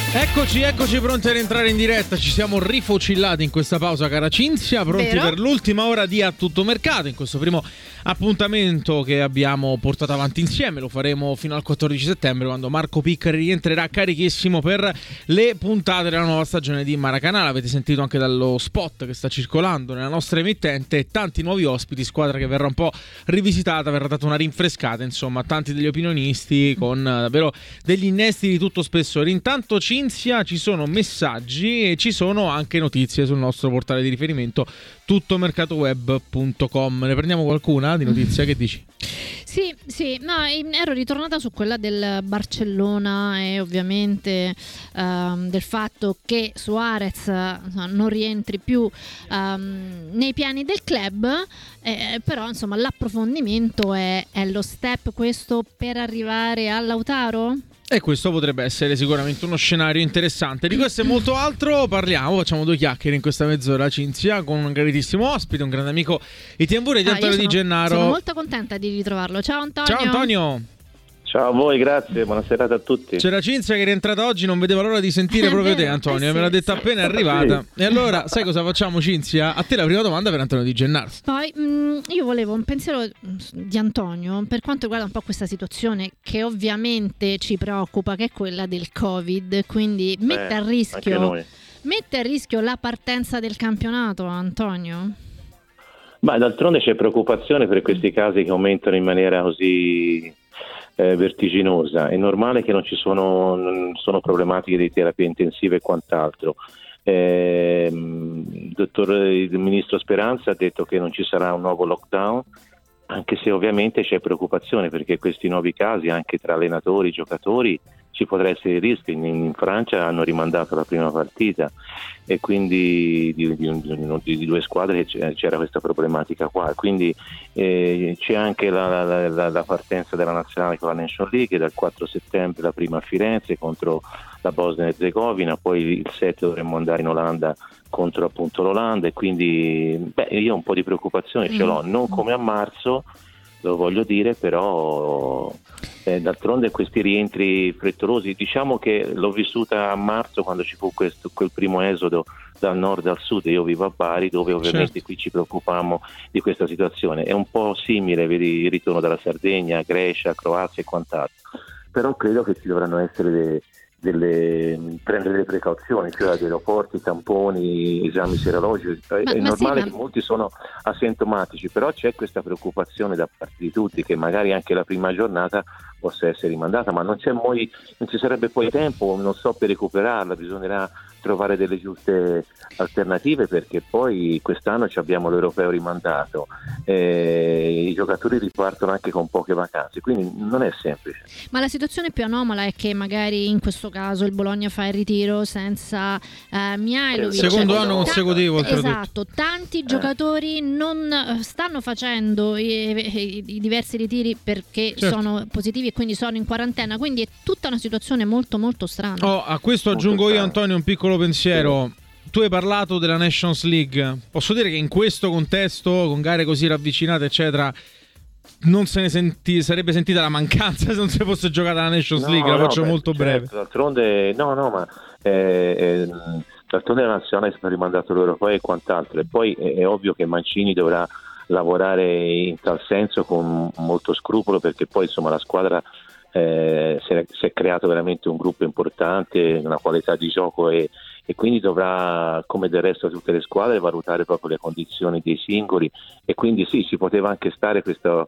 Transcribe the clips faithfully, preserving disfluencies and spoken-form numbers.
Eccoci, eccoci pronti a rientrare in diretta. Ci siamo rifocillati in questa pausa, cara Cinzia, pronti Vero? per l'ultima ora di A Tutto Mercato, in questo primo appuntamento che abbiamo portato avanti insieme. Lo faremo fino al quattordici settembre, quando Marco Piccari rientrerà carichissimo per le puntate della nuova stagione di Maracanã. L'avete sentito anche dallo spot che sta circolando nella nostra emittente. Tanti nuovi ospiti, squadra che verrà un po' rivisitata, verrà data una rinfrescata, insomma, tanti degli opinionisti con davvero degli innesti di tutto spessore. Intanto Cinzia, ci sono messaggi e ci sono anche notizie sul nostro portale di riferimento tuttomercatoweb punto com. Ne prendiamo qualcuna di notizia? Che dici? Sì, sì, no, ero ritornata su quella del Barcellona e ovviamente um, del fatto che Suarez uh, non rientri più um, nei piani del club, eh, però insomma l'approfondimento è, è lo step questo per arrivare a Lautaro? E questo potrebbe essere sicuramente uno scenario interessante. Di questo e molto altro parliamo, facciamo due chiacchiere in questa mezz'ora, Cinzia, con un graditissimo ospite, un grande amico di Tiambure, di Ah, Antonio io sono, Di Gennaro. Sono molto contenta di ritrovarlo. Ciao Antonio. Ciao Antonio. Ciao a voi, grazie, buona serata a tutti. C'era Cinzia che è rientrata oggi, non vedeva l'ora di sentire proprio te, Antonio, eh sì, me l'ha detta sì. appena è arrivata. Sì. E allora, sai cosa facciamo, Cinzia? A te la prima domanda per Antonio Di Gennaro. Poi mh, io volevo un pensiero di Antonio per quanto riguarda un po' questa situazione che ovviamente ci preoccupa, che è quella del Covid, quindi mette Eh, a anche rischio noi. mette a rischio la partenza del campionato, Antonio? Ma d'altronde c'è preoccupazione per questi casi che aumentano in maniera così eh, vertiginosa. È normale che non ci sono, non sono problematiche di terapia intensiva e quant'altro. Eh, il dottor, il ministro Speranza ha detto che non ci sarà un nuovo lockdown, anche se ovviamente c'è preoccupazione perché questi nuovi casi anche tra allenatori e giocatori ci potrà essere il rischio. In, in Francia hanno rimandato la prima partita e quindi di, di, di, di due squadre c'era questa problematica qua, quindi eh, c'è anche la, la, la, la partenza della nazionale con la Nation League dal quattro settembre, la prima a Firenze contro la Bosnia e Erzegovina, poi il sette dovremmo andare in Olanda contro appunto l'Olanda e quindi beh, io un po' di preoccupazione ce l'ho, non come a marzo, lo voglio dire, però eh, d'altronde questi rientri frettolosi, diciamo che l'ho vissuta a marzo quando ci fu questo, quel primo esodo dal nord al sud. Io vivo a Bari, dove ovviamente Certo. qui ci preoccupammo di questa situazione. È un po' simile, vedi, il ritorno dalla Sardegna, Grecia, Croazia e quant'altro, però credo che ci dovranno essere delle, delle prendere delle precauzioni, cioè agli aeroporti, tamponi, esami serologici. Ma- È ma normale sì, ma- che molti sono asintomatici, però c'è questa preoccupazione da parte di tutti che magari anche la prima giornata possa essere rimandata, ma non c'è poi, non ci sarebbe poi tempo, non so, per recuperarla, bisognerà trovare delle giuste alternative perché poi quest'anno ci abbiamo l'europeo rimandato, eh, i giocatori ripartono anche con poche vacanze, quindi non è semplice. Ma la situazione più anomala è che magari in questo caso il Bologna fa il ritiro senza eh, Mihajlovic. Secondo Cioè, anno no, consecutivo, oltretutto. Esatto, tanti giocatori non eh, stanno facendo i, i- i diversi ritiri perché Certo. sono positivi e quindi sono in quarantena, quindi è tutta una situazione molto molto strana. Oh, a questo Molto aggiungo io, strano. Antonio, un piccolo pensiero. Tu hai parlato della Nations League. Posso dire che in questo contesto, con gare così ravvicinate, eccetera, non se ne senti, sarebbe sentita la mancanza se non si fosse giocata la Nations No, League. La no, faccio beh, molto certo, breve. D'altronde, no, no, ma eh, eh, d'altronde la nazionale è stato rimandato l'europeo e quant'altro, e poi è, è ovvio che Mancini dovrà lavorare in tal senso con molto scrupolo, perché poi insomma la squadra eh, si, è, si è creato veramente un gruppo importante, una qualità di gioco e, e quindi dovrà, come del resto tutte le squadre, valutare proprio le condizioni dei singoli, e quindi sì, ci poteva anche stare questo,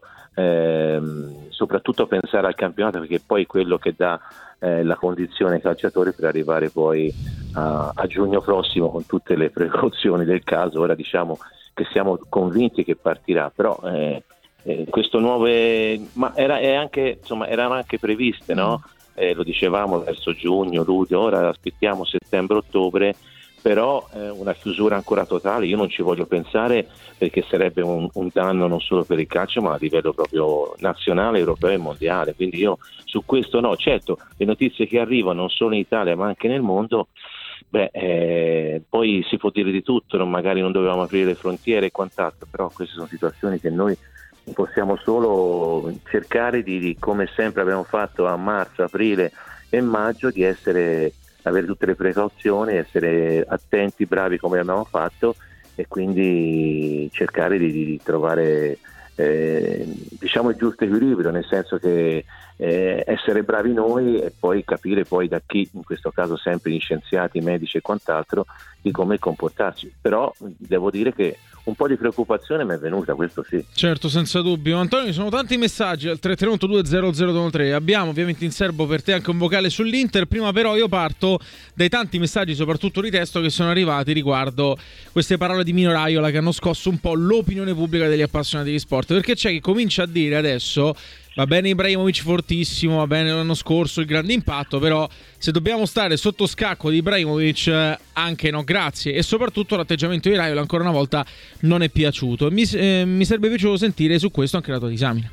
ehm, soprattutto pensare al campionato, perché poi è quello che dà eh, la condizione ai calciatori per arrivare poi a, a giugno prossimo con tutte le precauzioni del caso. Ora diciamo che siamo convinti che partirà, però eh, eh, questo nuove, ma era è anche, insomma, erano anche previste, no? Eh, lo dicevamo verso giugno, luglio, ora aspettiamo settembre-ottobre, però eh, una chiusura ancora totale io non ci voglio pensare, perché sarebbe un, un danno non solo per il calcio ma a livello proprio nazionale, europeo e mondiale, quindi io su questo no. Certo, le notizie che arrivano non solo in Italia ma anche nel mondo, beh, eh, poi si può dire di tutto, non, magari non dovevamo aprire le frontiere e quant'altro, però queste sono situazioni che noi possiamo solo cercare di, di come sempre abbiamo fatto a marzo, aprile e maggio, di essere avere tutte le precauzioni, essere attenti, bravi come abbiamo fatto, e quindi cercare di, di trovare eh, diciamo il giusto equilibrio, nel senso che eh, essere bravi noi e poi capire poi da chi, in questo caso sempre gli scienziati, i medici e quant'altro, di come comportarci. Però devo dire che un po' di preoccupazione mi è venuta, questo sì. Certo, senza dubbio. Antonio, ci sono tanti messaggi al tre tre uno due zero zero due tre. Abbiamo ovviamente in serbo per te anche un vocale sull'Inter. Prima però io parto dai tanti messaggi, soprattutto di testo, che sono arrivati riguardo queste parole di Mino Raiola che hanno scosso un po' l'opinione pubblica degli appassionati di sport, perché c'è chi comincia a dire adesso: va bene Ibrahimovic fortissimo, va bene l'anno scorso il grande impatto, però se dobbiamo stare sotto scacco di Ibrahimovic, anche no grazie. E soprattutto l'atteggiamento di Raiola ancora una volta non è piaciuto. Mi, eh, mi sarebbe piaciuto sentire su questo anche la tua disamina.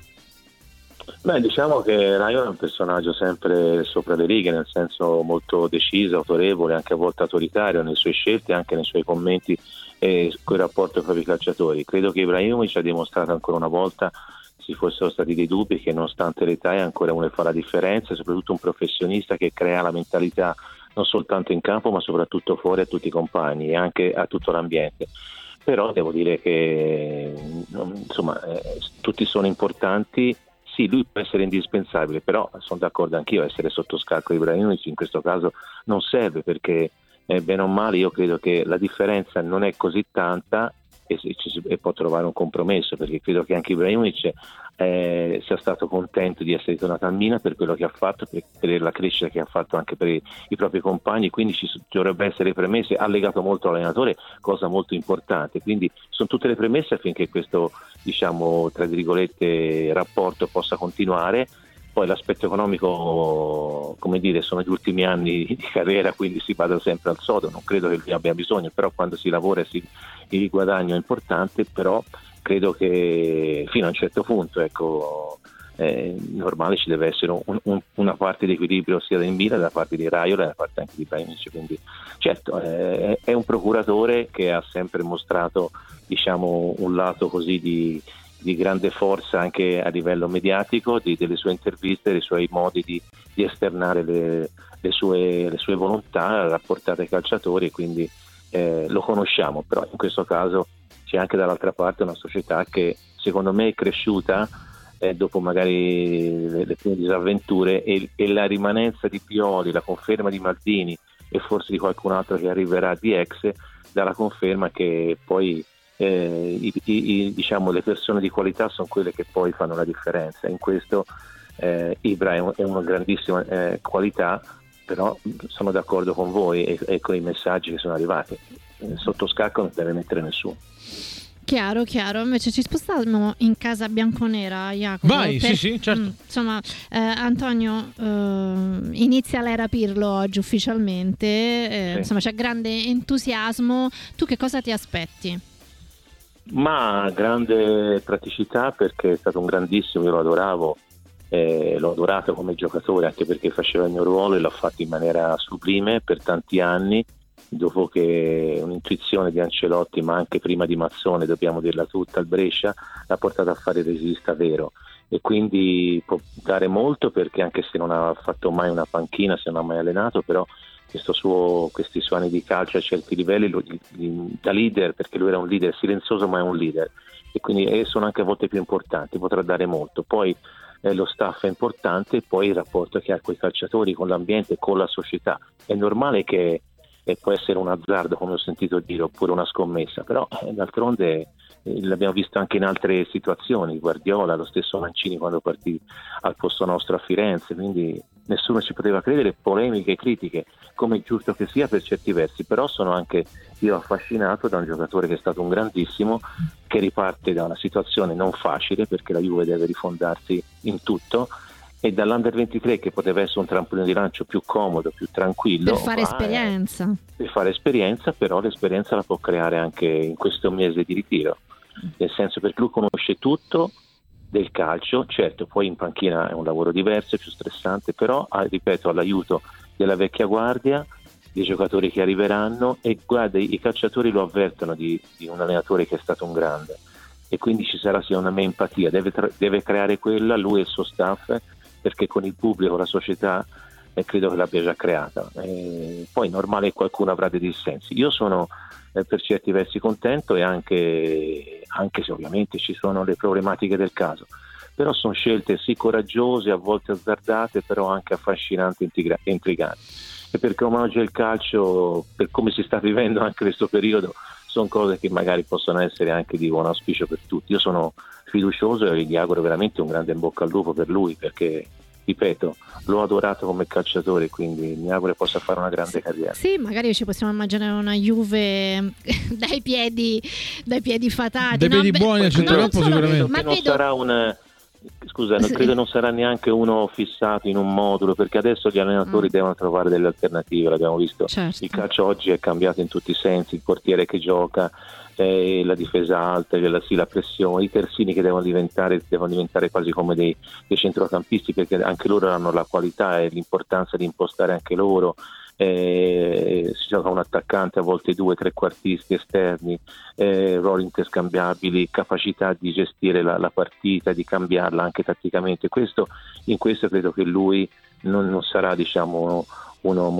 Beh, diciamo che Raiola è un personaggio sempre sopra le righe, nel senso molto deciso, autorevole, anche a volte autoritario nelle sue scelte, anche nei suoi commenti e quel rapporto con i propri calciatori. Credo che Ibrahimovic ha dimostrato ancora una volta, ci fossero stati dei dubbi, che nonostante l'età è ancora uno che fa la differenza, soprattutto un professionista che crea la mentalità non soltanto in campo ma soprattutto fuori a tutti i compagni e anche a tutto l'ambiente. Però devo dire che insomma eh, tutti sono importanti. Sì, lui può essere indispensabile, però sono d'accordo anch'io, essere sotto scacco di Ibrahimovic in questo caso non serve, perché eh, bene o male io credo che la differenza non è così tanta e, ci, e può trovare un compromesso, perché credo che anche Ibrahimovic eh, sia stato contento di essere tornato a Milan per quello che ha fatto, per, per la crescita che ha fatto anche per i, i propri compagni, quindi ci dovrebbe essere premesse, ha legato molto all'allenatore, cosa molto importante, quindi sono tutte le premesse affinché questo, diciamo, tra virgolette, rapporto possa continuare. Poi l'aspetto economico, come dire, sono gli ultimi anni di carriera, quindi si vada sempre al sodo, non credo che lui abbia bisogno, però quando si lavora si, il guadagno è importante, però credo che fino a un certo punto, ecco, eh, normale ci deve essere un, un, una parte di equilibrio sia in Milan, da parte di Raiola e da parte anche di Ibrahimovic, quindi certo eh, è un procuratore che ha sempre mostrato, diciamo, un lato così di di grande forza anche a livello mediatico, di, delle sue interviste, dei suoi modi di, di esternare le, le, sue, le sue volontà rapportate ai calciatori, quindi eh, lo conosciamo, però in questo caso c'è anche dall'altra parte una società che secondo me è cresciuta eh, dopo magari le, le prime disavventure, e, e la rimanenza di Pioli, la conferma di Maldini e forse di qualcun altro che arriverà di ex, dalla conferma che poi Eh, i, i, diciamo le persone di qualità sono quelle che poi fanno la differenza. In questo eh, Ibra è, un, è una grandissima eh, qualità, però sono d'accordo con voi e, e con i messaggi che sono arrivati. Eh, sotto scacco non deve mettere nessuno. Chiaro, chiaro. Invece ci spostiamo in casa bianconera, Jacopo. Vai, per... sì, sì, certo. Mm, insomma, eh, Antonio, eh, inizia l'era Pirlo oggi ufficialmente, eh, sì. Insomma c'è grande entusiasmo. Tu che cosa ti aspetti? Ma grande praticità, perché è stato un grandissimo, io lo adoravo, eh, l'ho adorato come giocatore anche perché faceva il mio ruolo e l'ha fatto in maniera sublime per tanti anni, dopo che un'intuizione di Ancelotti, ma anche prima di Mazzone, dobbiamo dirla tutta, al Brescia, l'ha portato a fare il regista vero, e quindi può dare molto, perché anche se non ha fatto mai una panchina, se non ha mai allenato, però questo suo, questi suoi anni di calcio a certi livelli lo, da leader, perché lui era un leader silenzioso ma è un leader, e quindi eh, sono anche a volte più importanti, potrà dare molto. Poi eh, lo staff è importante, poi il rapporto che ha con i calciatori, con l'ambiente, con la società. È normale che eh, può essere un azzardo, come ho sentito dire, oppure una scommessa, però eh, d'altronde eh, l'abbiamo visto anche in altre situazioni, Guardiola, lo stesso Mancini quando partì al posto nostro a Firenze, quindi nessuno ci poteva credere, polemiche, critiche, come è giusto che sia per certi versi, però sono anche io affascinato da un giocatore che è stato un grandissimo, che riparte da una situazione non facile, perché la Juve deve rifondarsi in tutto, e dall'Under ventitré, che poteva essere un trampolino di lancio più comodo, più tranquillo, per fare esperienza, per fare esperienza, però l'esperienza la può creare anche in questo mese di ritiro, nel senso, perché lui conosce tutto del calcio, certo poi in panchina è un lavoro diverso, più stressante, però ripeto, all'aiuto della vecchia guardia, dei giocatori che arriveranno, e guarda, i calciatori lo avvertono di, di un allenatore che è stato un grande, e quindi ci sarà secondo me empatia, deve, tra- deve creare quella, lui e il suo staff, perché con il pubblico, la società e credo che l'abbia già creata. E poi è normale che qualcuno avrà dei dissensi. Io sono eh, per certi versi contento, e anche, anche se ovviamente ci sono le problematiche del caso, però sono scelte sì coraggiose, a volte azzardate, però anche affascinanti e intriganti. E perché oggi il calcio, per come si sta vivendo anche questo periodo, sono cose che magari possono essere anche di buon auspicio per tutti. Io sono fiducioso e gli auguro veramente un grande in bocca al lupo per lui, perché ripeto, l'ho adorato come calciatore, quindi mi auguro che possa fare una grande carriera. Sì, magari ci possiamo immaginare una Juve dai piedi dai piedi fatati, dai no? piedi buoni al centrocampo sicuramente. Ma non vedo... sarà un Scusa, non credo non sarà neanche uno fissato in un modulo, perché adesso gli allenatori mm. devono trovare delle alternative, l'abbiamo visto. Certo. Il calcio oggi è cambiato in tutti i sensi, il portiere che gioca, eh, la difesa alta, la, sì, la pressione, i terzini che devono diventare, devono diventare quasi come dei, dei centrocampisti, perché anche loro hanno la qualità e l'importanza di impostare anche loro. Eh, si gioca un attaccante, a volte due trequartisti esterni, eh, ruoli interscambiabili, capacità di gestire la, la partita, di cambiarla anche tatticamente. Questo, in questo credo che lui non, non sarà, diciamo, uno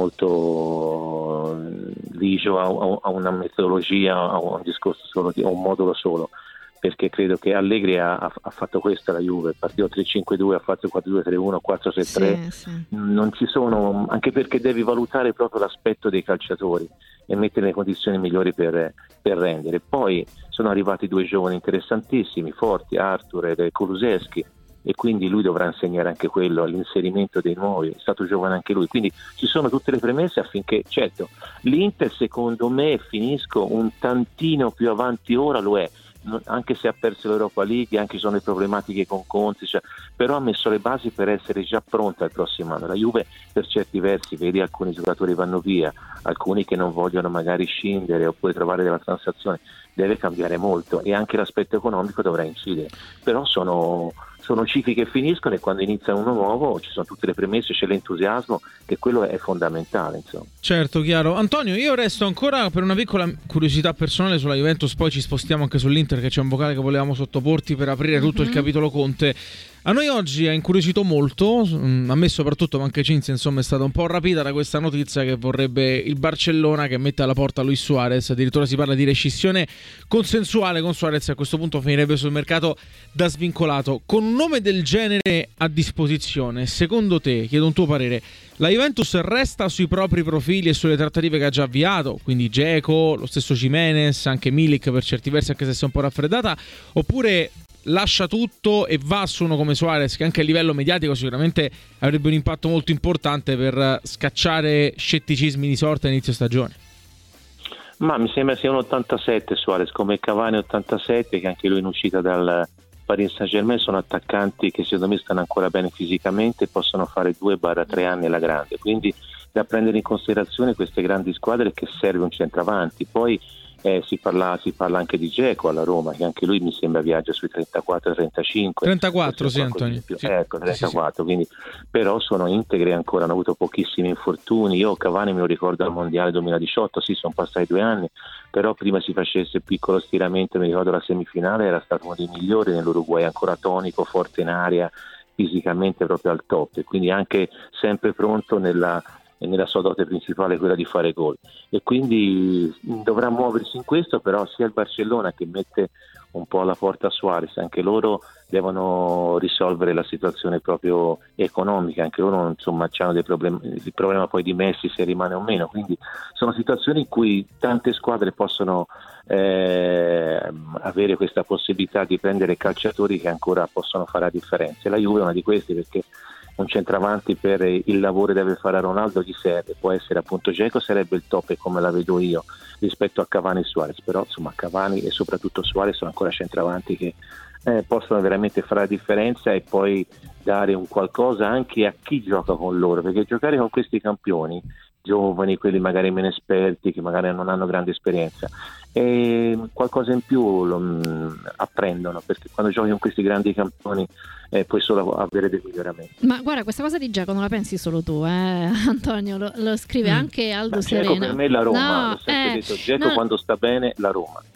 molto ligio a, a una metodologia, a un discorso solo, a un modulo solo, perché credo che Allegri ha, ha fatto questo alla Juve, partito tre cinque due, ha fatto quattro due tre uno, quattro sei tre, sì, sì. Non ci sono, anche perché devi valutare proprio l'aspetto dei calciatori e mettere le condizioni migliori per, per rendere. Poi sono arrivati due giovani interessantissimi, forti, Arthur e Kulusevski, e quindi lui dovrà insegnare anche quello, all'inserimento dei nuovi, è stato giovane anche lui, quindi ci sono tutte le premesse affinché, certo, l'Inter secondo me, finisco, un tantino più avanti ora lo è, anche se ha perso l'Europa League, anche se sono le problematiche con Conte, cioè, però ha messo le basi per essere già pronta il prossimo anno. La Juve per certi versi, vedi, alcuni giocatori vanno via, alcuni che non vogliono magari scendere oppure trovare della transazione, deve cambiare molto, e anche l'aspetto economico dovrà incidere, però sono sono cicli che finiscono, e quando inizia uno nuovo ci sono tutte le premesse, c'è l'entusiasmo, che quello è fondamentale, insomma. Certo, chiaro. Antonio, io resto ancora per una piccola curiosità personale sulla Juventus, poi ci spostiamo anche sull'Inter, che c'è un vocale che volevamo sottoporti per aprire tutto mm-hmm. il capitolo Conte. A noi oggi ha incuriosito molto, a me soprattutto, ma anche Cinzia, insomma, è stata un po' rapita da questa notizia che vorrebbe il Barcellona che mette alla porta Luis Suarez. Addirittura si parla di rescissione consensuale con Suarez, a questo punto finirebbe sul mercato da svincolato. Con un nome del genere a disposizione, secondo te, chiedo un tuo parere, la Juventus resta sui propri profili e sulle trattative che ha già avviato, quindi Dzeko, lo stesso Gimenez, anche Milik per certi versi, anche se si è un po' raffreddata, oppure lascia tutto e va su uno come Suarez, che anche a livello mediatico sicuramente avrebbe un impatto molto importante per scacciare scetticismi di sorta a inizio stagione? Ma mi sembra sia un ottantasette Suarez, come Cavani ottantasette, che anche lui in uscita dal Paris Saint-Germain. Sono attaccanti che secondo me stanno ancora bene fisicamente e possono fare due tre anni alla grande, quindi da prendere in considerazione queste grandi squadre, che serve un centravanti. Poi Eh, si parla si parla anche di Dzeko alla Roma, che anche lui mi sembra viaggia sui trentaquattro trentacinque. trentaquattro, sì, Antonio. Sì. Ecco, trentaquattro, sì, sì. Quindi, però sono integri ancora, hanno avuto pochissimi infortuni. Io Cavani me lo ricordo al Mondiale duemiladiciotto, sì, sono passati due anni, però prima si facesse il piccolo stiramento, mi ricordo la semifinale, era stato uno dei migliori nell'Uruguay, ancora tonico, forte in aria, fisicamente proprio al top, e quindi anche sempre pronto nella e nella sua dote principale, quella di fare gol, e quindi dovrà muoversi in questo. Però sia il Barcellona, che mette un po' alla porta Suarez, anche loro devono risolvere la situazione proprio economica, anche loro insomma hanno dei problemi, il problema poi di Messi se rimane o meno, quindi sono situazioni in cui tante squadre possono eh, avere questa possibilità di prendere calciatori che ancora possono fare la differenza, e la Juve è una di queste, perché un centravanti per il lavoro deve fare a Ronaldo gli serve, può essere appunto Dzeko, sarebbe il top, e come la vedo io, rispetto a Cavani e Suarez, però insomma Cavani e soprattutto Suarez sono ancora centravanti che eh, possono veramente fare la differenza e poi dare un qualcosa anche a chi gioca con loro, perché giocare con questi campioni giovani, quelli magari meno esperti, che magari non hanno grande esperienza, e qualcosa in più lo mh, apprendono, perché quando giochi con questi grandi campioni eh, puoi solo avere dei miglioramenti. Ma guarda, questa cosa di Dzeko non la pensi solo tu, eh, Antonio, lo, lo scrive mm. anche Aldo Ma Serena. Dzeko per me è la Roma, no, ho sempre eh, detto Dzeko no. quando sta bene la Roma.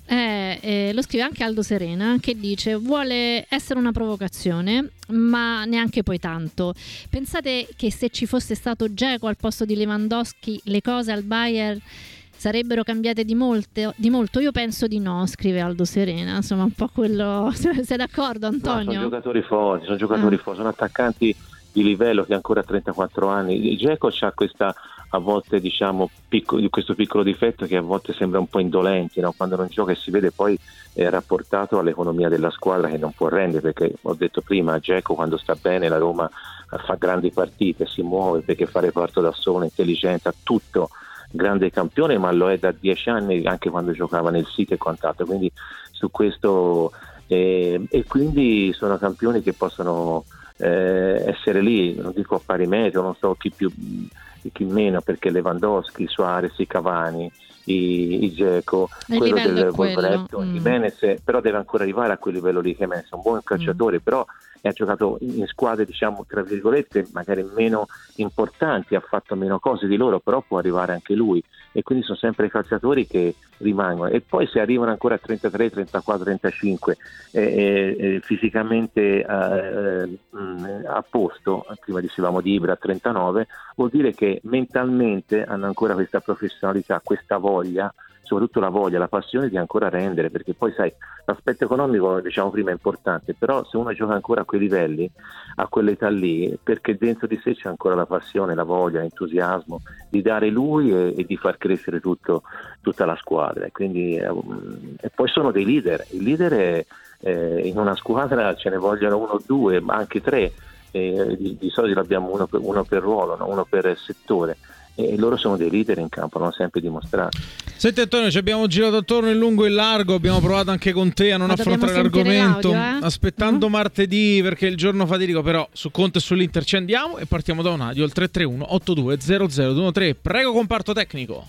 Eh, eh, lo scrive anche Aldo Serena, che dice: vuole essere una provocazione, ma neanche poi tanto. Pensate che se ci fosse stato Dzeko al posto di Lewandowski le cose al Bayern sarebbero cambiate di, molte, di molto? Io penso di no, scrive Aldo Serena. Insomma, un po' quello. Sei d'accordo, Antonio? No, sono giocatori forti, sono giocatori ah. forti, sono attaccanti di livello che ancora a trentaquattro anni. Dzeko c'ha questa, a volte diciamo piccolo, questo piccolo difetto che a volte sembra un po' indolente, no? Quando non gioca e si vede poi è rapportato all'economia della squadra che non può rendere, perché ho detto prima, Dzeko quando sta bene la Roma fa grandi partite, si muove perché fa reparto da solo, intelligenza, tutto, grande campione, ma lo è da dieci anni anche quando giocava nel City e quant'altro, quindi su questo eh, e quindi sono campioni che possono Eh, essere lì, non dico a pari metro, non so chi più chi meno, perché Lewandowski, Suarez, i Cavani, i, i Dzeko, quello del Wolverhampton, mm. Jimenez, però deve ancora arrivare a quel livello lì. Jimenez è un buon calciatore, mm. però ha giocato in squadre diciamo tra virgolette magari meno importanti, ha fatto meno cose di loro, però può arrivare anche lui, e quindi sono sempre i calciatori che rimangono. E poi se arrivano ancora a trentatré, trentaquattro, trentacinque eh, eh, fisicamente eh, mh, a posto, prima dicevamo di Ibra a trentanove, vuol dire che mentalmente hanno ancora questa professionalità, questa voglia, soprattutto la voglia, la passione di ancora rendere, perché poi sai, l'aspetto economico diciamo prima è importante, però se uno gioca ancora a quei livelli, a quell'età lì, perché dentro di sé c'è ancora la passione, la voglia, l'entusiasmo di dare lui e, e di far crescere tutto, tutta la squadra, e quindi eh, e poi sono dei leader. Il leader è, eh, in una squadra ce ne vogliono uno o due, ma anche tre, eh, di, di solito abbiamo uno per, uno per ruolo, no? Uno per settore, e loro sono dei leader in campo, l'hanno sempre dimostrato. Senti Antonio, ci abbiamo girato attorno in lungo e in largo, abbiamo provato anche con te a non Ma affrontare l'argomento, l'audio, eh? aspettando mm-hmm. martedì perché è il giorno fatidico, però su Conte e sull'Inter ci andiamo e partiamo da un audio, il tre tre uno otto due zero zero due tre. Prego, comparto tecnico.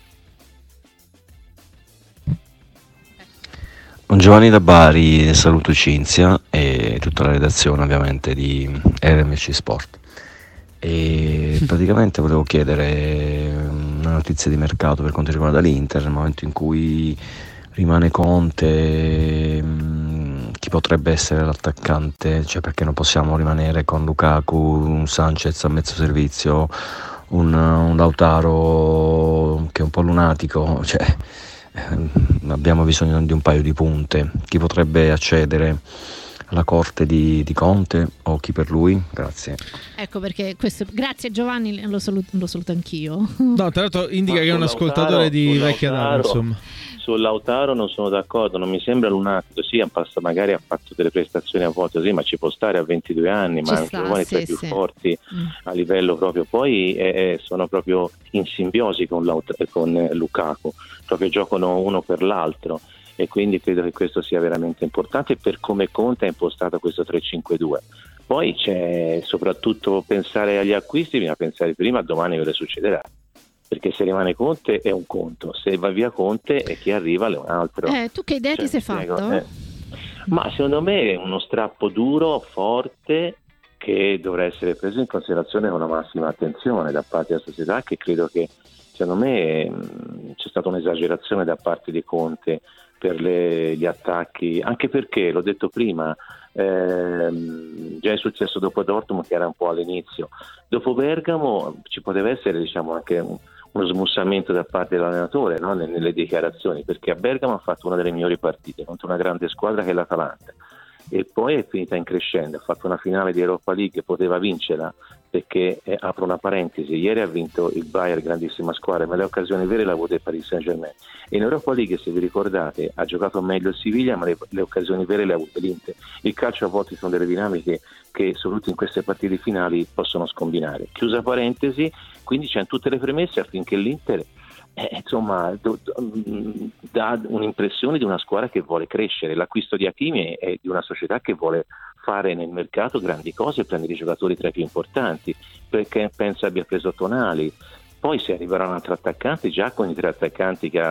Giovanni da Bari, saluto Cinzia e tutta la redazione ovviamente di R M C Sport. E praticamente volevo chiedere una notizia di mercato per quanto riguarda l'Inter. Nel momento in cui rimane Conte, chi potrebbe essere l'attaccante? Cioè, perché non possiamo rimanere con Lukaku, un Sanchez a mezzo servizio, un, un Lautaro che è un po' lunatico, cioè abbiamo bisogno di un paio di punte. Chi potrebbe accedere alla corte di, di Conte o chi per lui? Grazie. Ecco perché questo, grazie Giovanni, lo saluto, lo saluto anch'io. No, tra l'altro indica Ma che è un ascoltatore di vecchia data, insomma. Su Lautaro non sono d'accordo, non mi sembra lunatico, sì, magari ha fatto delle prestazioni a volte così, ma ci può stare a ventidue anni, ci ma sta, è un giovane sì, tra i più sì. forti mm. a livello proprio, poi eh, sono proprio in simbiosi con, Laut- con Lukaku, proprio giocano uno per l'altro, e quindi credo che questo sia veramente importante per come Conte ha impostato questo tre cinque due. Poi c'è soprattutto pensare agli acquisti, bisogna pensare prima a domani cosa succederà, perché se rimane Conte è un conto, se va via Conte e chi arriva è un altro. Eh, tu che idea cioè, ti sei spiego, fatto? Eh. Ma secondo me è uno strappo duro, forte, che dovrà essere preso in considerazione con la massima attenzione da parte della società, che credo che secondo me mh, c'è stata un'esagerazione da parte di Conte per le, gli attacchi, anche perché, l'ho detto prima, ehm, già è successo dopo Dortmund che era un po' all'inizio, dopo Bergamo ci poteva essere diciamo anche un, uno smussamento da parte dell'allenatore, no? nelle, nelle dichiarazioni, perché a Bergamo ha fatto una delle migliori partite contro una grande squadra che è l'Atalanta, e poi è finita in crescendo, ha fatto una finale di Europa League, poteva vincerla, perché eh, apro una parentesi, ieri ha vinto il Bayern, grandissima squadra, ma le occasioni vere le ha avute il Paris Saint-Germain. In Europa League, se vi ricordate, ha giocato meglio il Siviglia, ma le, le occasioni vere le ha avute l'Inter. Il calcio a volte sono delle dinamiche che soprattutto in queste partite finali possono scombinare. Chiusa parentesi, quindi c'è tutte le premesse affinché l'Inter eh, insomma do, do, dà un'impressione di una squadra che vuole crescere. L'acquisto di Hakimi è di una società che vuole fare nel mercato grandi cose e prendere i giocatori tra i più importanti, perché penso abbia preso Tonali. Poi se arriverà un altro attaccante, già con i tre attaccanti che ha,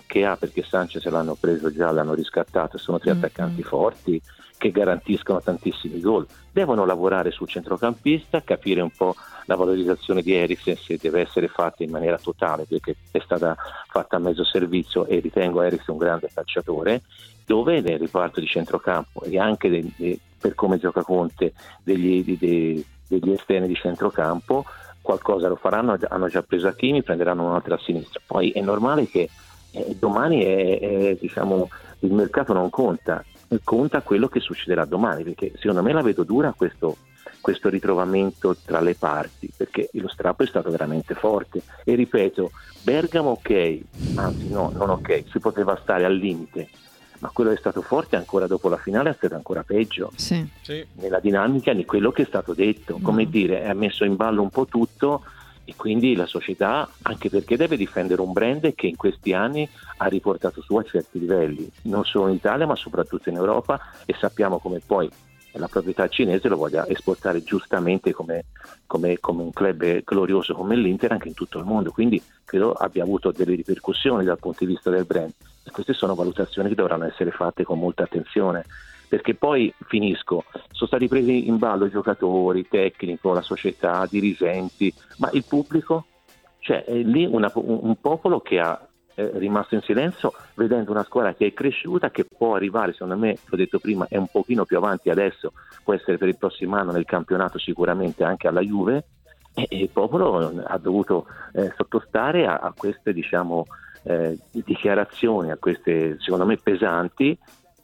che ha, perché Sanchez l'hanno preso già, l'hanno riscattato, sono tre mm-hmm. attaccanti forti che garantiscono tantissimi gol. Devono lavorare sul centrocampista, capire un po' la valorizzazione di Eriksen, se deve essere fatta in maniera totale, perché è stata fatta a mezzo servizio e ritengo Eriksen un grande calciatore, dove nel riparto di centrocampo e anche de, de, per come gioca Conte degli, de, de, degli esterni di centrocampo qualcosa lo faranno. Hanno già preso Hakimi, prenderanno un'altra a sinistra. Poi è normale che eh, domani è, è, diciamo, il mercato non conta, conta quello che succederà domani, perché secondo me la vedo dura questo, questo ritrovamento tra le parti, perché lo strappo è stato veramente forte e ripeto, Bergamo ok, anzi no, non ok, si poteva stare al limite, ma quello che è stato forte ancora dopo la finale è stato ancora peggio, sì. Sì. nella dinamica di quello che è stato detto, come no. dire, ha messo in ballo un po' tutto e quindi la società, anche perché deve difendere un brand che in questi anni ha riportato su a certi livelli, non solo in Italia ma soprattutto in Europa, e sappiamo come poi la proprietà cinese lo voglia esportare giustamente come, come, come un club glorioso come l'Inter anche in tutto il mondo, quindi credo abbia avuto delle ripercussioni dal punto di vista del brand, e queste sono valutazioni che dovranno essere fatte con molta attenzione, perché poi finisco, sono stati presi in ballo i giocatori, tecnico, la società, dirigenti, ma il pubblico? Cioè è lì una, un, un popolo che ha eh, rimasto in silenzio vedendo una squadra che è cresciuta, che può arrivare, secondo me, l'ho detto prima, è un pochino più avanti adesso, può essere per il prossimo anno nel campionato sicuramente anche alla Juve, e, e il popolo ha dovuto eh, sottostare a, a queste diciamo eh, dichiarazioni, a queste secondo me pesanti.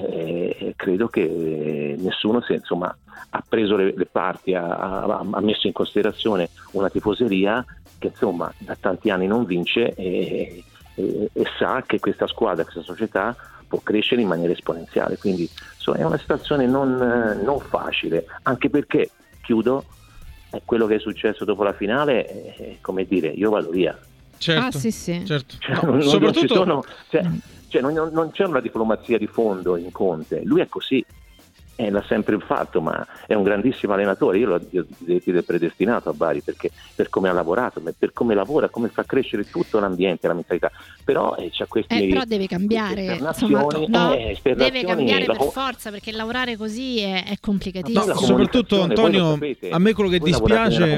Eh, credo che nessuno si, insomma, ha preso le, le parti, ha, ha, ha messo in considerazione una tifoseria che insomma da tanti anni non vince e, e, e sa che questa squadra, questa società può crescere in maniera esponenziale, quindi insomma, è una situazione non, non facile, anche perché, chiudo, eh, quello che è successo dopo la finale, eh, come dire, io vado via. Certo, ah sì sì certo. Cioè, No, non, soprattutto non ci sono, cioè, cioè non, non c'è una diplomazia di fondo in Conte, lui è così, eh, l'ha sempre fatto, ma è un grandissimo allenatore, io l'ho detto predestinato a Bari perché per come ha lavorato, per come lavora, come fa crescere tutto l'ambiente, la mentalità, però eh, c'ha questi eh, però deve cambiare, insomma, no, eh, deve cambiare per la... forza, perché lavorare così è, è complicatissimo. No, soprattutto Antonio, sapete, a me quello che dispiace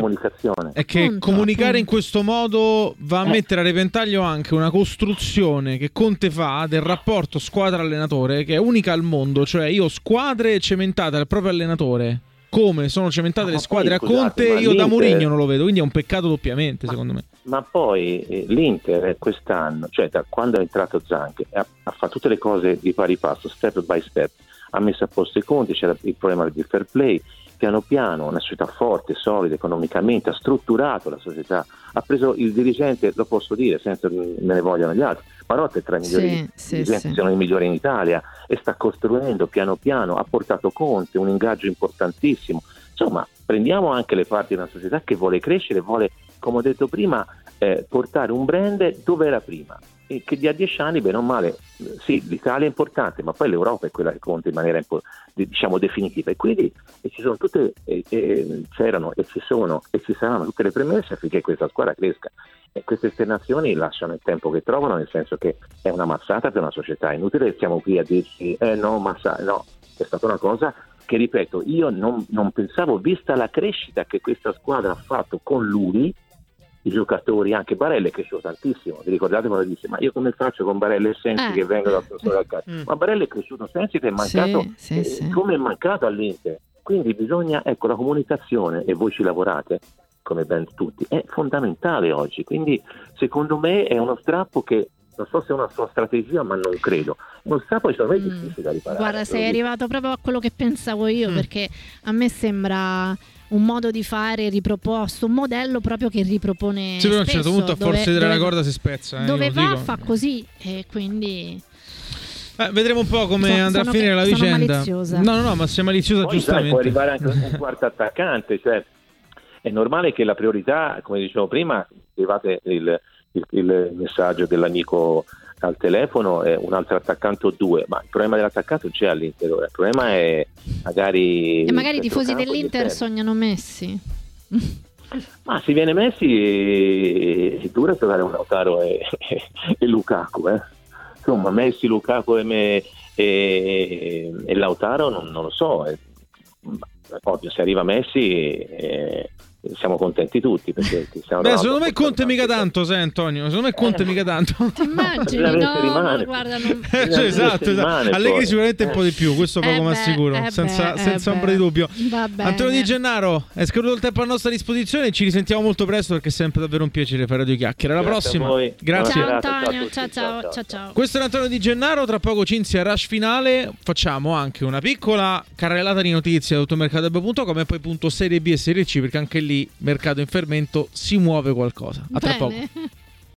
è che punto, comunicare punto. in questo modo va a eh. mettere a repentaglio anche una costruzione che Conte fa del rapporto squadra-allenatore, che è unica al mondo, cioè io squadre cementate al proprio allenatore come sono cementate no, le squadre poi, a Conte, scusate, io da Mourinho non lo vedo, quindi è un peccato doppiamente, ma, secondo me. Ma poi eh, l'Inter quest'anno, cioè da quando è entrato Zanche, ha, ha fatto tutte le cose di pari passo, step by step, ha messo a posto i conti, c'era il problema del fair play, piano piano una società forte, solida economicamente, ha strutturato la società, ha preso il dirigente, lo posso dire senza me ne vogliano gli altri, Marotta è tra i migliori sì, dirigenti, sì, sono sì. i migliori in Italia, e sta costruendo piano piano, ha portato Conte, un ingaggio importantissimo, insomma prendiamo anche le parti di una società che vuole crescere, vuole, come ho detto prima, eh, portare un brand dove era prima, e che di a dieci anni bene o male, sì, l'Italia è importante, ma poi l'Europa è quella che conta in maniera diciamo definitiva, e quindi e ci sono tutte e, e, c'erano e ci sono e ci saranno tutte le premesse affinché questa squadra cresca, e queste esternazioni lasciano il tempo che trovano, nel senso che è una mazzata per una società, è inutile che stiamo qui a dirci eh no, ma sa, no, è stata una cosa che, ripeto, io non, non pensavo, vista la crescita che questa squadra ha fatto con lui, i giocatori, anche Barella è cresciuto tantissimo, vi ricordate quando dice ma io come faccio con Barella e Sensi eh. che vengono dal professore al calcio, mm. ma Barella è cresciuto, Sensi che è mancato sì, sì, eh, sì. come è mancato all'Inter, quindi bisogna, ecco, la comunicazione, e voi ci lavorate come ben tutti, è fondamentale oggi, quindi secondo me è uno strappo che non so se è una sua strategia, ma non credo. Non sa, poi secondo me è difficile da riparare. Guarda, sei arrivato proprio a quello che pensavo io, mm. perché a me sembra un modo di fare riproposto, un modello proprio che ripropone sì, però a un certo punto a forza di dare la corda si spezza. spezza. Eh, dove va dico. fa così, e quindi... Eh, vedremo un po' come so, andrà a finire che, la vicenda. Maliziosa. No, no, no, ma sei maliziosa poi, giustamente. Sai, può arrivare anche un quarto attaccante, cioè è normale che la priorità, come dicevo prima, arrivate il, il, il messaggio dell'amico al telefono, è un altro attaccante o due, ma il problema dell'attaccante c'è all'Inter, il problema è magari... E magari i tifosi dell'Inter sognano Messi. Ma se viene Messi è dura trovare un Lautaro e, e, e Lukaku, eh? insomma Messi, Lukaku e, me, e, e Lautaro non, non lo so, è, ovvio, se arriva Messi eh, siamo contenti tutti, perché beh, secondo me Conte mica tanto, sai Antonio, secondo me Conte eh. mica tanto. Ti immagini? No, rimane. guarda, non... eh, cioè, esatto, esatto. Allegri poi. sicuramente eh. un po' di più, questo Eh poco ma beh, sicuro, eh senza, beh, senza eh ombra beh. di dubbio. Va bene. Antonio Di Gennaro, è scaduto il tempo a nostra disposizione, ci risentiamo molto presto perché è sempre davvero un piacere fare Radio Chiacchiere. Alla Grazie prossima. a voi. Grazie. Ciao Buona serata, Antonio, ciao a ciao tutti, ciao, ciao, ciao ciao. ciao. Questo era Antonio Di Gennaro, tra poco Cinzia Rush finale, facciamo anche una piccola carrellata di notizie da automercato punto com e poi punto Serie B e Serie C, perché anche lì mercato in fermento, si muove qualcosa. A tra Bene. poco.